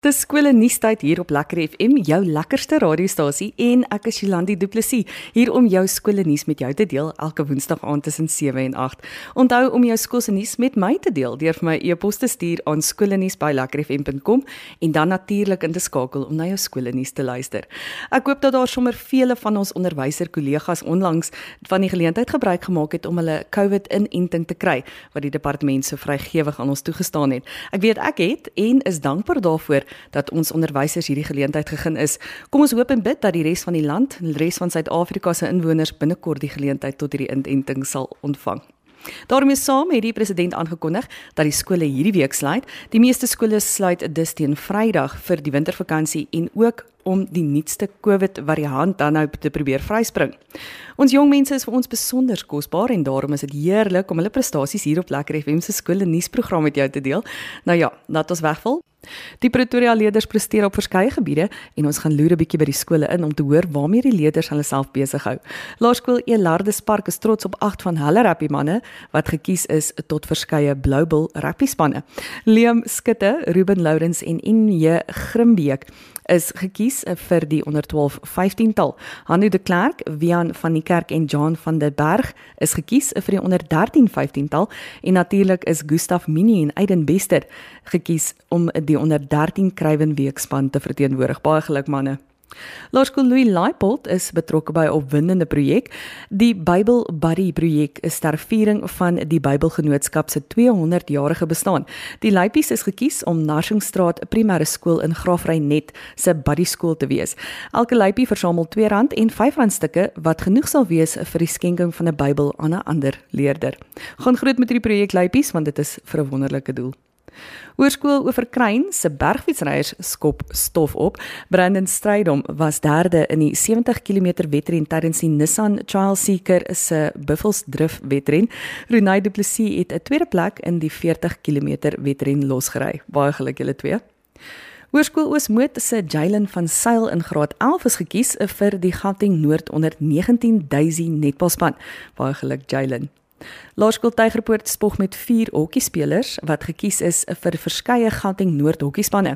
Dis skole nuustyd hier op Lekker FM, jou lekkerste radiostasie en ek is Jolandi Du Plessis, hier om jou skole nuus met jou te deel elke woensdag aand tussen 7 en 8. Onthou om jou skoolse nuus met my te deel deur vir my e-pos te stuur aan skolenuus@lekkerfm.com en dan natuurlik in te skakel om na jou skole nuus te luister. Ek hoop dat daar sommer vele van ons onderwyser-kollegas onlangs van die geleentheid gebruik gemaak het om hulle COVID-inenting te kry wat die departement so vrygewig aan ons toegestaan het. Ek weet ek het en is dankbaar daarvoor dat ons onderwysers hierdie geleentheid gegee is. Kom ons hoop en bid dat die res van die land en die res van Suid-Afrika se inwoners binnekort die geleentheid tot hierdie inenting sal ontvang. Daarmee saam het die president aangekondig dat die skole hierdie week sluit. Die meeste skole sluit dus teen Vrydag vir die wintervakansie en ook om die nuutste COVID-variant dan nou te probeer vryspring. Ons jong mense is vir ons besonder kosbaar en daarom is dit heerlik om hulle prestasies hier op Lekker FM se skole nuusprogram met jou te deel. Nou ja, laat ons wegval. Die Pretoria leerders presteer op verskeie gebiede en ons gaan loer 'n bietjie by die skole in om te hoor waarmee die leerders hulle self besig hou. Laerskool Elardus Park is trots op 8 van hulle rugbymanne wat gekies is tot verskeie Bloubil rugbyspanne. Liam Skutte, Ruben Lourens en NJ Grimbeek is gekies vir die onder 12 15-tal. Hanno de Klerk, Wian van die Kerk en John van der Berg is gekies vir die onder 13 15-tal en natuurlik is Gustaf Mini en Aiden Bester gekies om die onder 13 Kruiwenweekspan te verteenwoordig. Baie geluk manne. Laerskool Louis Leipold is betrokke by 'n opwindende projek. Die Bible Buddy projek is ter viering van die Bybelgenootskap se 200-jarige bestaan. Die Leipies is gekies om Narsingstraat Primêre Skool in Graafrenet se buddy skool te wees. Elke Leipie versamel R2 en R5 stukke wat genoeg sal wees vir die skenking van 'n Bybel aan 'n ander leerder. Gaan groot met hierdie projek Leipies want dit is vir 'n wonderlike doel. Hoërskool Oeverkruin se bergfietsryers skop stof op. Brandon Strydom was derde in die 70 km wedren tydens die Nissan Child Seeker se Buffelsdrift wedren. Renay Du Plessis het 'n tweede plek in die 40 km wedren losgery. Baie geluk julle twee. Hoërskool Oosmoed se Jalen van Sail in graad 11 is gekies vir die Gauteng Noord onder 19 Daisy netbalspan. Baie geluk Jalen. Laerskool Tygerpoort spog met 4 hokkiespelers wat gekies is vir verskeie Gauteng Noord hokkiespanne.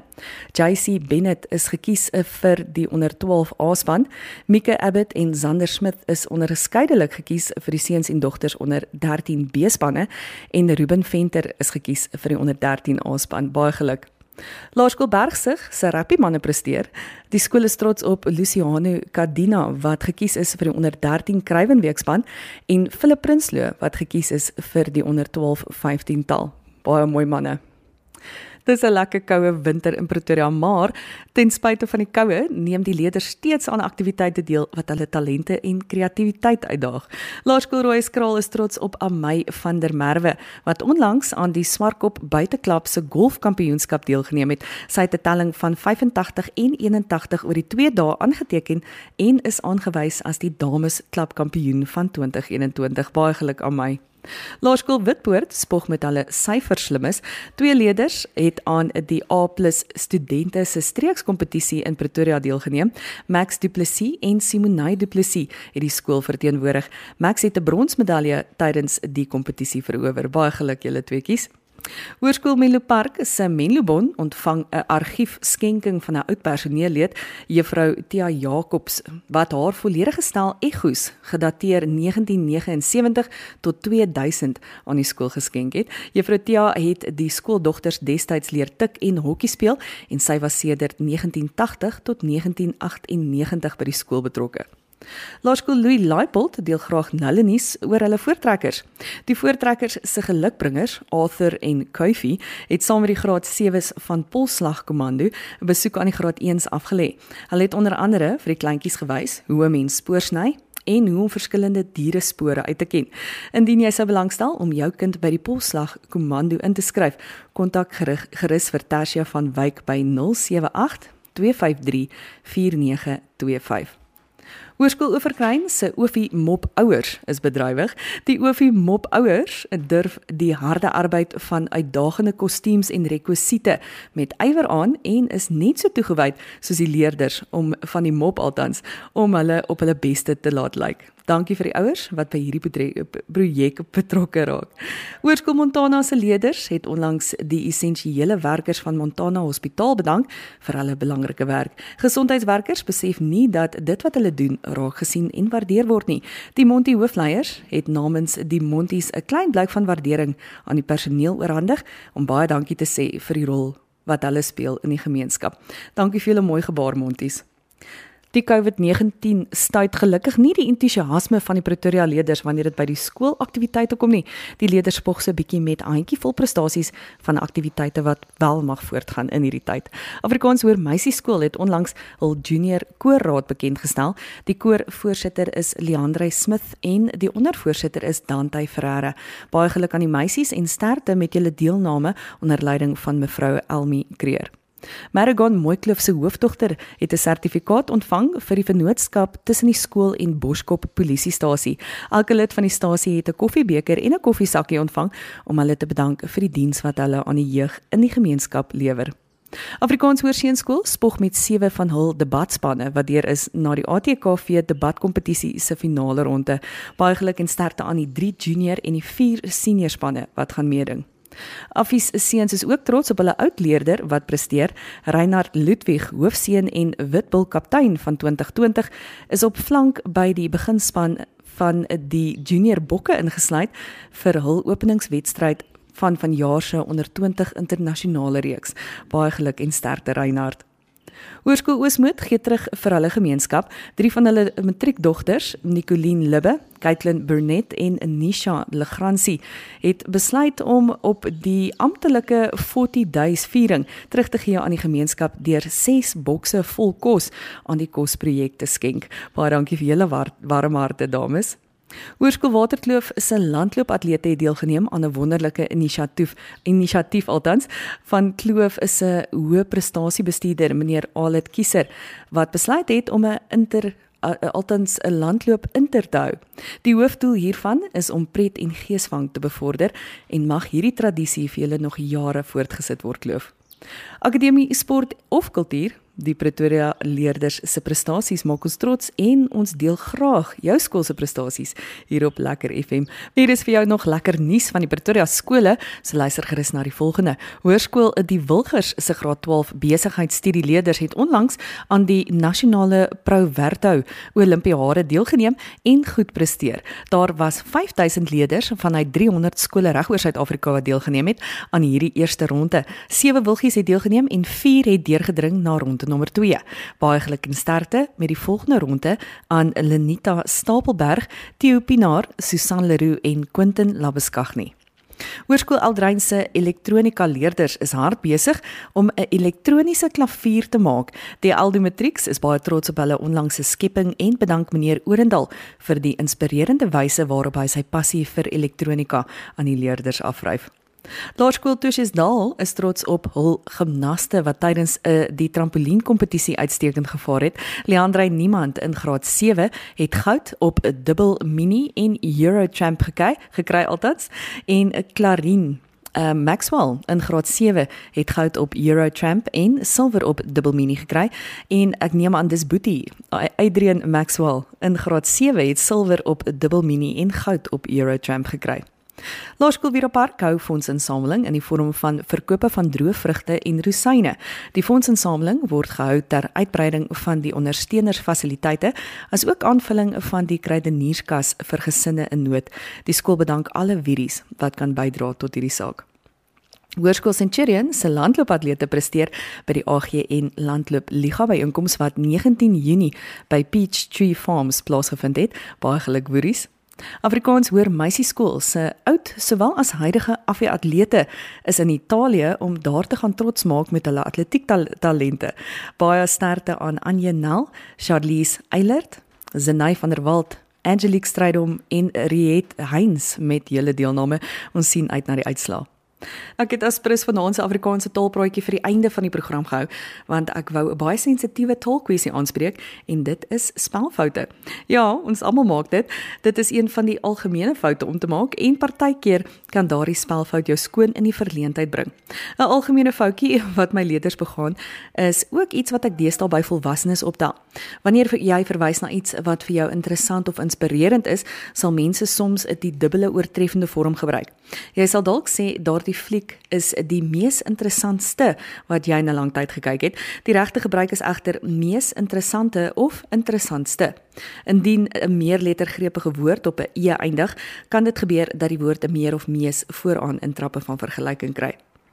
JC Bennett is gekies vir die onder 12 A-span. Mieke Abbott en Zander Smith is onderskeidelik gekies vir die seuns en dogters onder 13 B-spanne en Ruben Venter is gekies vir die onder 13 A-span. Baie geluk. Laerskool Bergsig se rugbymanne presteer. Die skool is trots op Luciano Cardina wat gekies is vir die onder 13 Kruiwenweekspan en Philip Prinsloo wat gekies is vir die onder 12 15-tal. Baie mooi manne. Dis 'n lekker koue winter in Pretoria, maar ten spyte van die koue neem die leerders steeds aan aktiwiteite deel wat hulle talente en kreatiwiteit uitdaag. Laerskool Rooieskraal is trots op Amay van der Merwe wat onlangs aan die Swartkop Buiteklub se golfkampioenskap deelgeneem het. Sy het 'n telling van 85 en 81 oor die 2 dae aangeteken en is aangewys as die dames klubkampioen van 2021. Baie geluk Amay. Laerskool Witpoort spog met hulle syferslimmes. 2 leerders het aan die A+ studente se streekskompetisie in Pretoria deelgeneem. Max Du Plessis en Simonay Du Plessis het die skool verteenwoordig. Max het 'n bronsmedalje tydens die kompetisie verower. Baie geluk julle tweeetjies. Hoërskool Menlo Park se Menlobon ontvang 'n argiefskenking van 'n oud personeellid, Juffrou Tia Jacobs, wat haar volledige stel egos gedateer 1979 tot 2000 aan die skool geskenk het. Juffrou Tia het die skooldogters destyds leer tik en hokkie speel en sy was sedert 1980 tot 1998 by die skool betrokke. Laerskool Louis Leipold deel graag nulle nuus oor hulle voortrekkers. Die voortrekkers se gelukbringers, Arthur en Kofi, het saam met die graad 7's van Polslagkommando 'n besoek aan die graad 1's afgelê. Hulle het onder andere vir die kleintjies gewys hoe 'n mens spoor sny en hoe om verskillende dierespore uit te ken. Indien jy sou belangstel om jou kind by die Polslagkommando in te skryf, kontak gerus vir Tersia van Wyk by 078 253 4925. Hoërskool Oeverkruin se Oofie Mop ouers is bedrywig. Die Oofie Mop ouers durf die harde arbeid van uitdagende kostuums en rekwisiete met ywer aan en is net so toegewyd soos die leerders van die mop althans om hulle op hulle beste te laat lyk. Dankie vir die ouers wat by hierdie projek betrokke raak. Hoërskool Montana se leerders het onlangs die essensiële werkers van Montana Hospitaal bedank vir hulle belangrike werk. Gesondheidswerkers besef nie dat dit wat hulle doen raak gesien en waardeer word nie. Die Monty hoofleiers het namens die Monties 'n klein blyk van waardering aan die personeel oorhandig om baie dankie te sê vir die rol wat hulle speel in die gemeenskap. Dankie vir julle mooi gebaar, Monties. Die COVID-19 stuit gelukkig nie die entoesiasme van die Pretoria leerders wanneer dit by die skoolaktiwiteite kom nie. Die leerders spog so 'n bietjie met handjievol prestasies van aktiwiteite wat wel mag voortgaan in hierdie tyd. Afrikaans Hoër Meisieskool het onlangs hul junior koorraad bekendgestel. Die koorvoorsitter is Leandre Smith en die ondervoorsitter is Dante Ferreira. Baie geluk aan die meisies en sterkte met julle deelname onder leiding van mevrou Elmi Kreer. Maragon Mooikloof se hoofdogter het 'n sertifikaat ontvang vir die vennootskap tussen die skool en Boskop polisiestasie. Elke lid van die stasie het 'n koffiebeker en 'n koffiesakkie ontvang om hulle te bedank vir die diens wat hulle aan die jeug in die gemeenskap lewer. Afrikaans Hoërseunskool spog met 7 van hul debatspanne wat deur is na die ATKV debatkompetisie se finale ronde. Baie geluk en sterkte aan die 3 junior en die 4 senior spanne wat gaan meeding. Affies seuns is ook trots op hulle oudleerder wat presteer. Reinhard Ludwig, hoofseun en Witbul kaptein van 2020, is op flank by die beginspan van die junior bokke ingesluit vir hul openingswedstryd van vanjaar se onder 20 internasionale reeks. Baie geluk en sterkte Reinhard. Hoërskool Oosmoed gee terug vir hulle gemeenskap. 3 van hulle matriekdogters, Nicoline Libbe, Caitlin Burnett en Nisha Legrandsie, het besluit om op die amptelike 40 Days viering terug te gee aan die gemeenskap deur 6 bokse vol kos aan die kosprojek te skenk. Baie dankie vir julle warm harte, dames. Hoërskool Waterkloof se landloopatlete het deelgeneem aan 'n wonderlike inisiatief althans van Kloof is 'n hoë prestasiebestuurder, meneer Alet Kieser, wat besluit het om 'n landloop inter te hou. Die hoofdoel hiervan is om pret en geesvang te bevorder en mag hierdie tradisie vir julle nog jare voortgesit word, Kloof. Akademie Sport of Kultuur, die Pretoria leerders se prestasies maak ons trots en ons deel graag jou skool se prestasies hier op Lekker FM. Hier is vir jou nog lekker nuus van die Pretoria skole, so luister gerus na die volgende. Hoërskool Die Wilgers se graad 12 besigheidsstudieleerders het onlangs aan die nasionale Proverto Olimpiade deelgeneem en goed presteer. Daar was 5000 leerders vanuit 300 skole regoor Suid-Afrika wat deelgeneem het aan hierdie eerste ronde. 7 wilgies het deelgeneem en 4 het deurgedring na ronde nommer 2. Baie geluk en sterkte met die volgende ronde aan Lenita Stapelberg, Theo Pinaar, Susan Leroux en Quentin Labeskagni. Hoërskool Aldrein se elektronika leerders is hard besig om 'n elektroniese klavier te maak. Die Aldo Matrix is baie trots op hulle onlangse skepping en bedank meneer Orendal vir die inspirerende wyse waarop hy sy passie vir elektronika aan die leerders afryf. Laerskool Tosjesdal is trots op hul gimnaste wat tydens die trampolienkompetisie uitstekend gevaar het. Leandre Niemand in graad 7 het goud op 'n dubbel mini en Eurochamp gekry althans, en Clarine Maxwell in graad 7 het goud op Eurochamp en silwer op dubbel mini gekry, en ek neem aan dis Boetie, Adrian Maxwell in graad 7 het silwer op dubbel mini en goud op Eurochamp gekry. Laerskool Vira Park hou fondsinsameling in die vorm van verkope van droë vrugte en rosyne. Die fondsinsameling word gehou ter uitbreiding van die ondersteunersfasiliteite, as ook aanvulling van die kruidenierskas vir gesinne in nood. Die skool bedank alle wieries wat kan bydra tot hierdie saak. Hoërskool Centurion se landloopatlete presteer by die AGN Landloop Liga byeenkoms wat 19 Junie by Peachtree Farms plaasgevind het. Baie geluk wieries. Afrikaans Hoër Meisieskool se oud sowel as huidige afweeratlete is in Italië om daar te gaan trots maak met hulle atletiektalente. Baie sterkte aan Anje Nel, Charlize Eilert, Zenay van der Walt, Angelique Strydom en Riet Heinz met julle deelname. Ons sien uit na die uitslae. Ek het as prins vanaand se Afrikaanse taalpraatjie vir die einde van die program gehou, want ek wou 'n baie sensitiewe taalkwessie aanspreek en dit is spelfoute. Ja, ons almal maak dit. Dit is een van die algemene foute om te maak en partykeer kan daardie spelfout jou skoon in die verleentheid bring. 'n Algemene foutjie wat my leerders begaan is ook iets wat ek deesdae by volwassenes optel. Wanneer jy verwys na iets wat vir jou interessant of inspirerend is, sal mense soms die dubbele oortreffende vorm gebruik. Jy sal dalk sê daardie fliek is die mees interessantste wat jy in 'n lang tyd gekyk het. Die regte gebruik is egter mees interessante of interessantste. Indien 'n meerlettergrepige woord op 'n e eindig, kan dit gebeur dat die woord 'n meer of mees vooraan in trappe van vergelyking kry.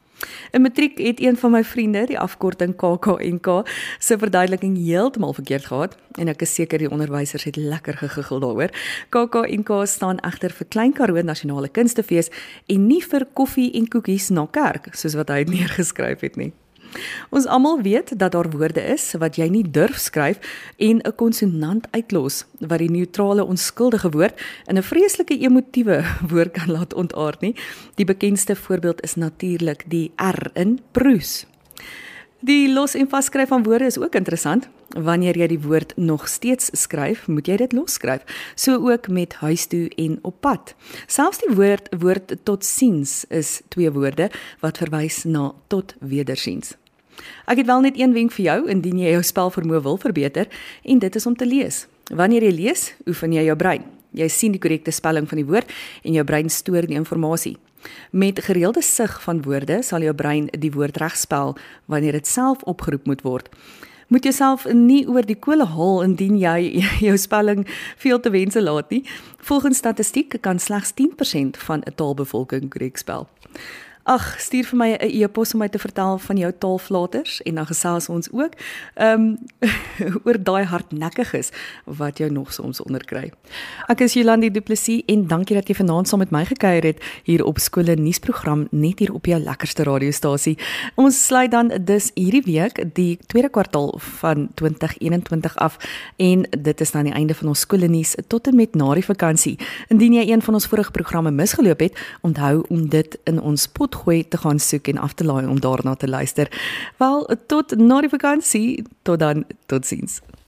In matriek het een van my vriende die afkorting KAK&K se verduideliking heeltemal verkeerd gehad en ek is seker die onderwysers het lekker gegiggel daaroor. KAK&K staan egter vir Klein Karoo Nasionale Kunstefees en nie vir koffie en koekies na kerk, soos wat hy het neergeskryf het nie. Ons almal weet dat daar woorde is wat jy nie durf skryf en 'n konsonant uitlos wat die neutrale onskuldige woord in 'n vreeslike emotiewe woord kan laat ontaard nie. Die bekendste voorbeeld is natuurlik die R in proes. Die los en vasskryf van woorde is ook interessant. Wanneer jy die woord nog steeds skryf, moet jy dit losskryf. So ook met huis toe en op pad. Selfs die woord tot ziens is 2 woorde wat verwys na tot wederziens. Ek het wel net een wenk vir jou indien jy jou spelvermoë wil verbeter en dit is om te lees. Wanneer jy lees, oefen jy jou brein. Jy sien die korrekte spelling van die woord en jou brein stoor die inligting. Met gereelde sig van woorde sal jou brein die woord regspel wanneer dit self opgeroep moet word. Moet jouself nie oor die kole haal indien jy jou spelling veel te wense laat nie. Volgens statistiek kan slegs 10% van 'n taalbevolking korrek spel. Ag, stuur vir my 'n e-pos om my te vertel van jou taalflaters en dan gesels ons ook oor daai hardnekkiges wat jou nog soms onderkry. Ek is Jolandi Du Plessis en dankie dat jy vanaand saam met my gekuier het hier op Skole Nuusprogram net hier op jou lekkerste radiostasie. Ons sluit dan dus hierdie week die tweede kwartaal van 2021 af en dit is dan die einde van ons Skole Nuus tot en met na die vakansie. Indien jy een van ons vorige programme misgeloop het, onthou om dit in ons potgooi te gaan soek en af te laai om daarna te luister. Wel, tot na die vakansie, tot dan, totsiens.